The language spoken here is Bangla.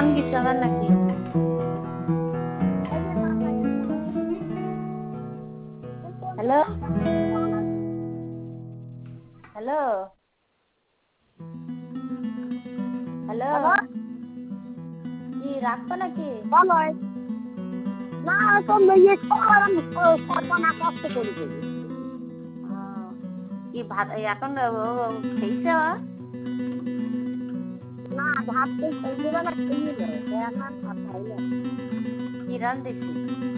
মন গেছে আমার নাকি? হ্যালো, হ্যালো, হ্যালো, বলো কি রাখবো নাকি? বলো না তো মেয়ে কল্পনা কষ্ট করে দেবে আহ, কি ভাত এখন খেয়েছে? না ভাত তো খেয়ে নেবে না খেয়ে নেবে আমার ভাত খাই না কি রান দিছি?